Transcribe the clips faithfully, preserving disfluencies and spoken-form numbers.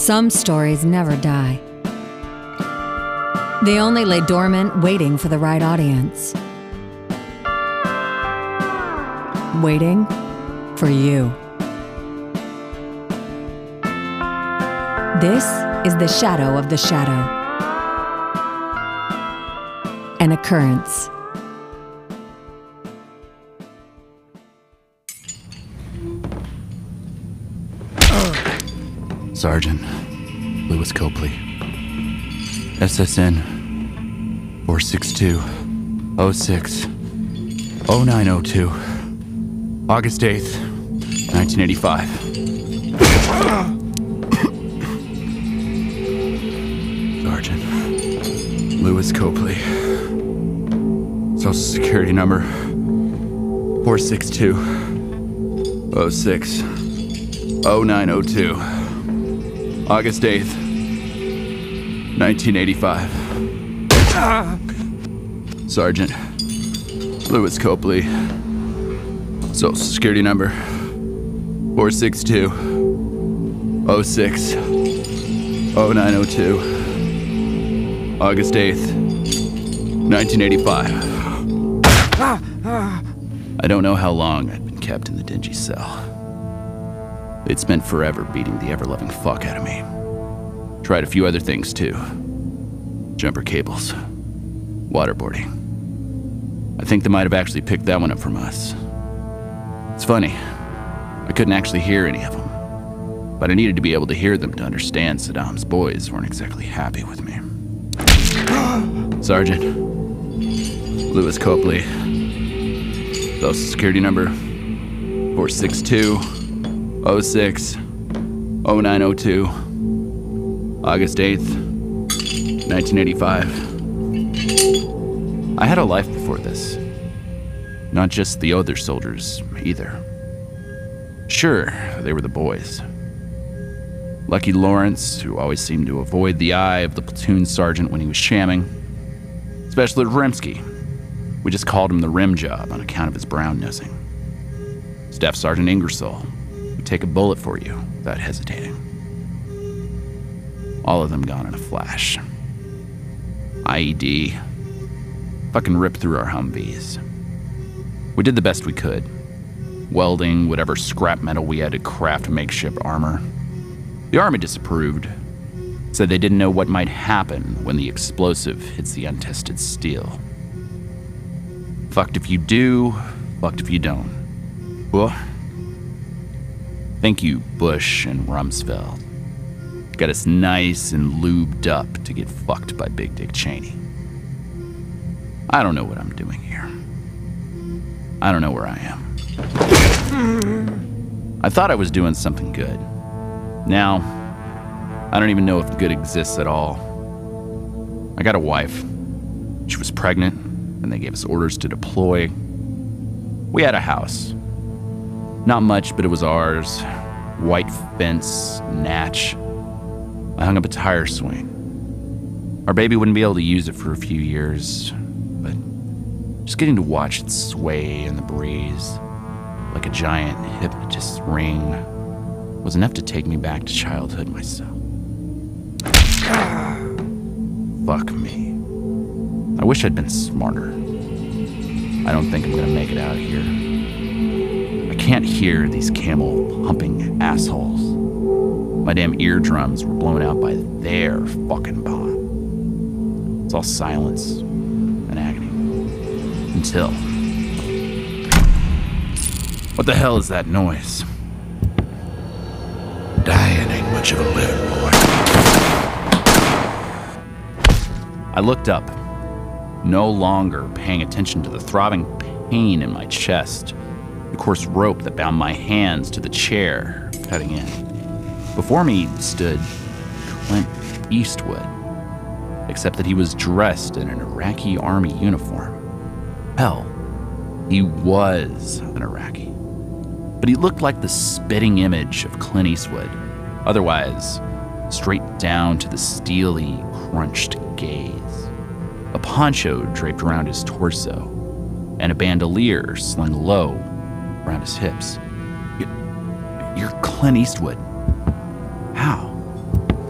Some stories never die. They only lay dormant, waiting for the right audience. Waiting for you. This is The Shadow of the Shadow. An occurrence. Sergeant Lewis Copley, S S N four six two oh six oh nine oh two, August eighth, nineteen eighty-five. Sergeant Lewis Copley, Social Security number four six two oh six oh nine oh two, August eighth, nineteen eighty-five. Sergeant Lewis Copley, Social Security number four six two oh six oh nine oh two, August eighth, nineteen eighty-five. I don't know how long I'd been kept in the dingy cell. They'd spent forever beating the ever-loving fuck out of me. Tried a few other things too. Jumper cables. Waterboarding. I think they might have actually picked that one up from us. It's funny. I couldn't actually hear any of them. But I needed to be able to hear them to understand Saddam's boys weren't exactly happy with me. Sergeant Lewis Copley, Social Security number four six two oh six oh nine oh two, August eighth, nineteen eighty-five. I had a life before this. Not just the other soldiers, either. Sure, they were the boys. Lucky Lawrence, who always seemed to avoid the eye of the platoon sergeant when he was shamming. Specialist Rimsky. We just called him the rim job on account of his brown nosing. Staff Sergeant Ingersoll would take a bullet for you without hesitating. All of them gone in a flash. I E D. Fucking ripped through our Humvees. We did the best we could. Welding whatever scrap metal we had to craft makeshift armor. The Army disapproved. Said they didn't know what might happen when the explosive hits the untested steel. Fucked if you do, fucked if you don't. Well, thank you, Bush and Rumsfeld. Got us nice and lubed up to get fucked by Big Dick Cheney. I don't know what I'm doing here. I don't know where I am. I thought I was doing something good. Now, I don't even know if good exists at all. I got a wife. She was pregnant, and they gave us orders to deploy. We had a house. Not much, but it was ours. White fence, natch. I hung up a tire swing. Our baby wouldn't be able to use it for a few years, but just getting to watch it sway in the breeze like a giant hypnotist's ring was enough to take me back to childhood myself. Fuck me. I wish I'd been smarter. I don't think I'm gonna make it out of here. I can't hear these camel-humping assholes. My damn eardrums were blown out by their fucking bomb. It's all silence and agony. Until... What the hell is that noise? Dying ain't much of a living, boy. I looked up, no longer paying attention to the throbbing pain in my chest, the coarse rope that bound my hands to the chair, cutting in. Before me stood Clint Eastwood, except that he was dressed in an Iraqi army uniform. Hell, he was an Iraqi. But he looked like the spitting image of Clint Eastwood, otherwise straight down to the steely, crunched gaze. A poncho draped around his torso, and a bandolier slung low around his hips. You're Clint Eastwood. How?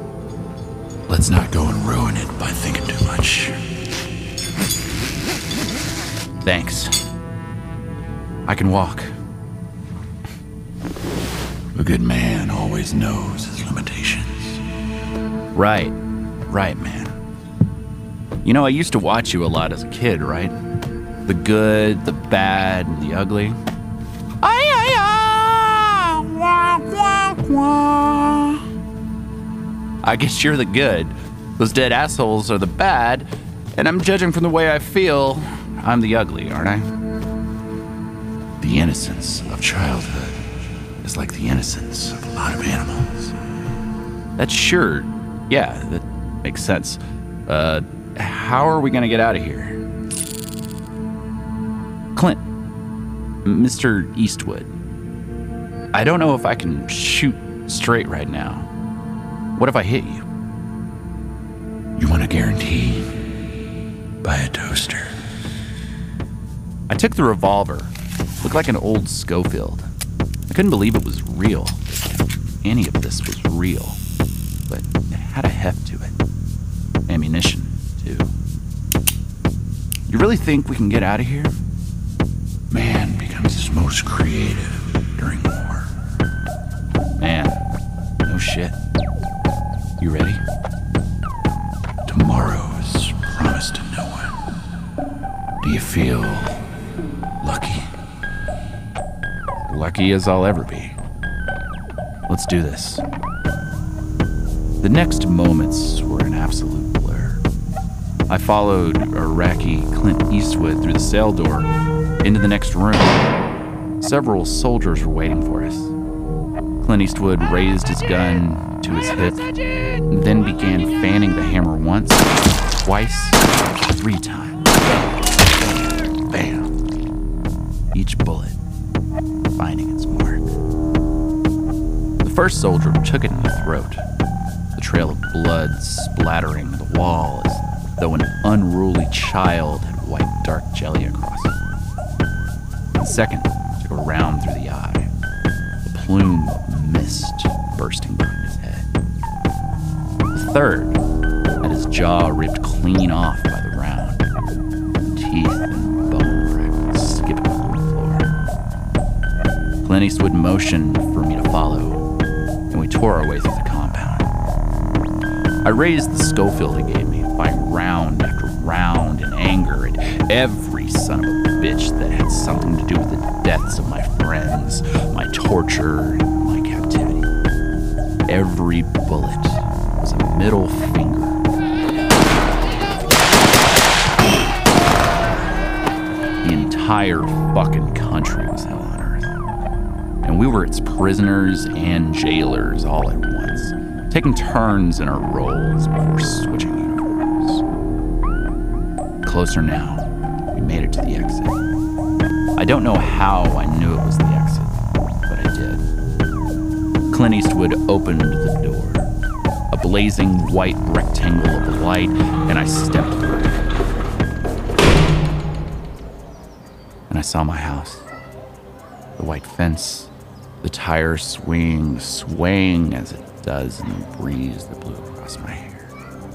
Let's not go and ruin it by thinking too much. Thanks. I can walk. A good man always knows his limitations. Right. Right, man. You know, I used to watch you a lot as a kid, right? The good, the bad, and the ugly. Ay, ay, ay, wah, wah, wah. I guess you're the good. Those dead assholes are the bad, and I'm judging from the way I feel, I'm the ugly, aren't I? The innocence of childhood is like the innocence of a lot of animals. That's sure. Yeah, that makes sense. Uh, how are we gonna get out of here? Clint, Mister Eastwood, I don't know if I can shoot straight right now. What if I hit you? You want a guarantee? Buy a toaster. I took the revolver. Looked like an old Schofield. I couldn't believe it was real. Any of this was real. But it had a heft to it. Ammunition, too. You really think we can get out of here? Man becomes his most creative during war. Man, no shit. You ready? Tomorrow is promised to no one. Do you feel lucky? Lucky as I'll ever be. Let's do this. The next moments were an absolute blur. I followed Iraqi Clint Eastwood through the cell door into the next room. Several soldiers were waiting for us. Clint Eastwood raised his gun to his hip, and then began fanning the hammer once, twice, three times. Bam, bam. Each bullet finding its mark. The first soldier took it in the throat, the trail of blood splattering the wall as though an unruly child had wiped dark jelly across it. The second took a round through the eye, a plume of mist bursting behind his head. The third had his jaw ripped clean off by the round, teeth and bone fragments skipping along the floor. Clint Eastwood motioned for me to follow, and we tore our way through the compound. I raised the Schofield he gave me, firing round after round in anger at every son of a bitch that had something to do with the deaths of my friends, my torture, and my captivity. Every bullet was a middle finger. The entire fucking country was hell on earth. And we were its prisoners and jailers all at once, taking turns in our roles before switching uniforms. Closer now, we made it to the exit. I don't know how I knew it was the exit, but I did. Clint Eastwood opened the door, a blazing white rectangle of light, and I stepped through it. And I saw my house, the white fence, the tire swing, swaying as it does in the breeze that blew across my hair.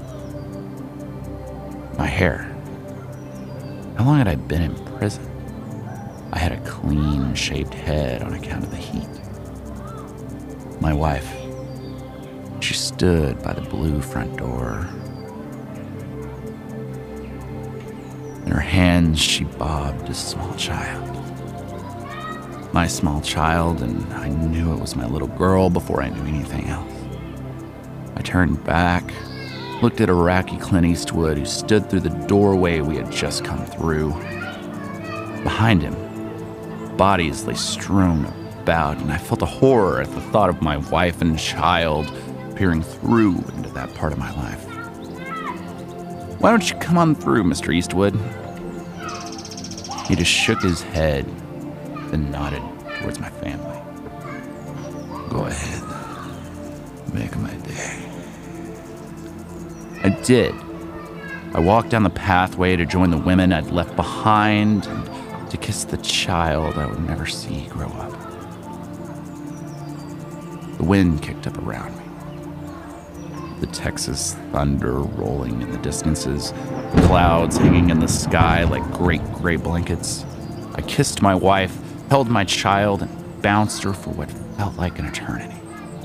My hair. How long had I been in prison? I had a clean-shaved head on account of the heat. My wife, she stood by the blue front door. In her hands, she bobbed a small child. My small child, and I knew it was my little girl before I knew anything else. I turned back, looked at Iraqi Clint Eastwood, who stood through the doorway we had just come through. Behind him, bodies lay strewn about, and I felt a horror at the thought of my wife and child peering through into that part of my life. Why don't you come on through, Mister Eastwood? He just shook his head, then nodded towards my family. Go ahead. Make my day. I did. I walked down the pathway to join the women I'd left behind and to kiss the child I would never see grow up. The wind kicked up around me. the Texas thunder rolling in the distances, clouds hanging in the sky like great gray blankets. I kissed my wife, held my child, and bounced her for what felt like an eternity.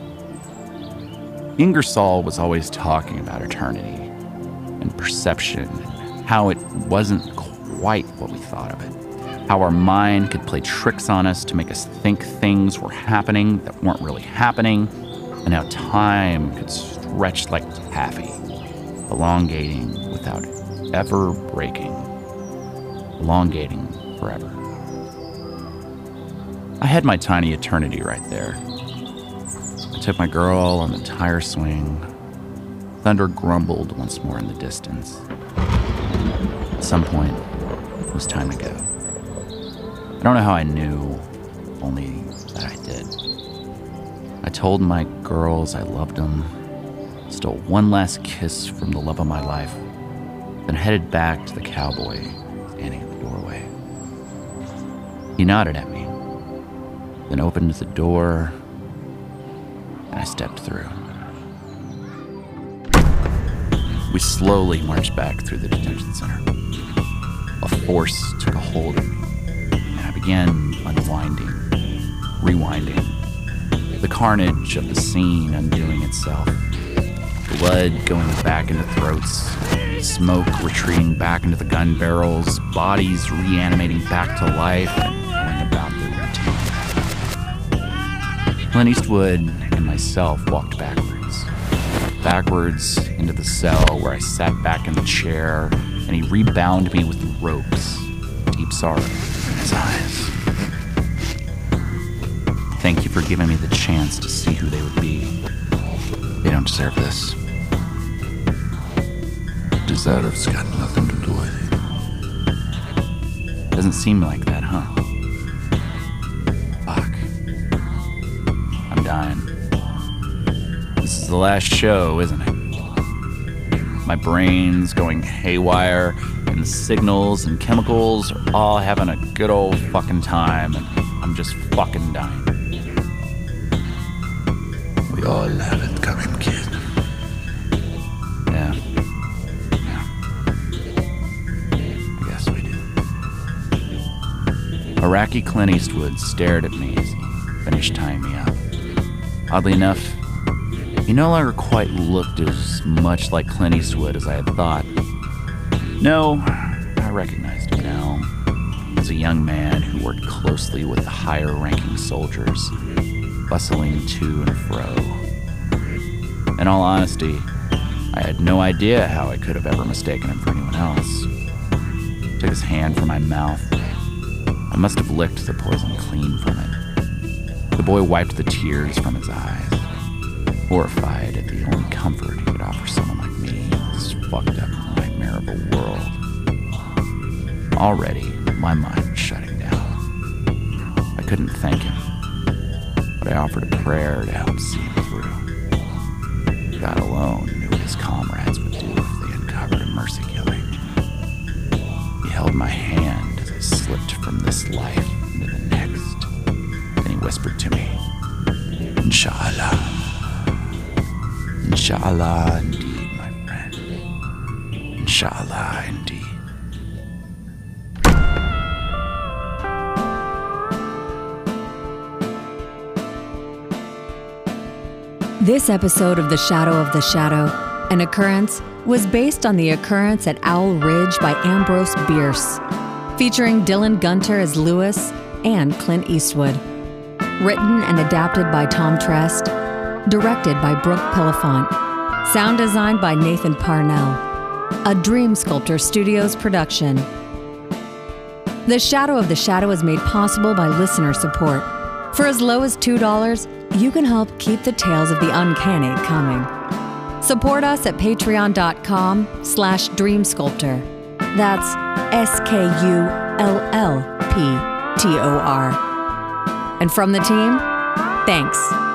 Ingersoll was always talking about eternity and perception, and how it wasn't quite what we thought of it, how our mind could play tricks on us to make us think things were happening that weren't really happening, and how time could stretch like taffy, elongating without ever breaking, elongating forever. I had my tiny eternity right there. I took my girl on the tire swing. Thunder grumbled once more in the distance. At some point, it was time to go. I don't know how I knew, only that I did. I told my girls I loved them, stole one last kiss from the love of my life, then headed back to the cowboy standing at the doorway. He nodded at me, then opened the door, and I stepped through. We slowly marched back through the detention center. A force took a hold of me, and I began unwinding, rewinding, the carnage of the scene undoing itself, blood going back into throats, smoke retreating back into the gun barrels, bodies reanimating back to life and going about their routine. Clint Eastwood and myself walked backwards. Backwards into the cell where I sat back in the chair, and he rebound me with ropes, deep sorrow in his eyes. Thank you for giving me the chance to see who they would be. They don't deserve this. Deserve's got nothing to do with it. Doesn't seem like that, huh? Fuck. I'm dying. This is the last show, isn't it? My brain's going haywire, and the signals and chemicals are all having a good old fucking time, and I'm just fucking dying. We all have it coming, kid. Yeah. Yeah. I guess we do. Iraqi Clint Eastwood stared at me as he finished tying me up. Oddly enough, he no longer quite looked as much like Clint Eastwood as I had thought. No, I recognized him now as a young man who worked closely with the higher-ranking soldiers, bustling to and fro. In all honesty, I had no idea how I could have ever mistaken him for anyone else. I took his hand from my mouth. I must have licked the poison clean from it. The boy wiped the tears from his eyes, horrified at the only comfort he could offer someone like me in this fucked up nightmare of a world. Already, my mind was shutting down. I couldn't thank him, but I offered a prayer to help see him through. God alone knew what his comrades would do if they uncovered a mercy killing. He held my hand as I slipped from this life into the next. Then he whispered to me, Inshallah. Inshallah indeed, my friend. Inshallah indeed. This episode of The Shadow of the Shadow, An Occurrence, was based on the occurrence at Owl Ridge by Ambrose Bierce, featuring Dylan Gunter as Lewis and Clint Eastwood. Written and adapted by Tom Trest. Directed by Brooke Pillafont. Sound designed by Nathan Parnell. A Dream Sculptor Studios production. The Shadow of the Shadow is made possible by listener support. For as low as two dollars, you can help keep the tales of the uncanny coming. Support us at patreon.com slash dreamsculptor. That's S K U L L P T O R. And from the team, thanks.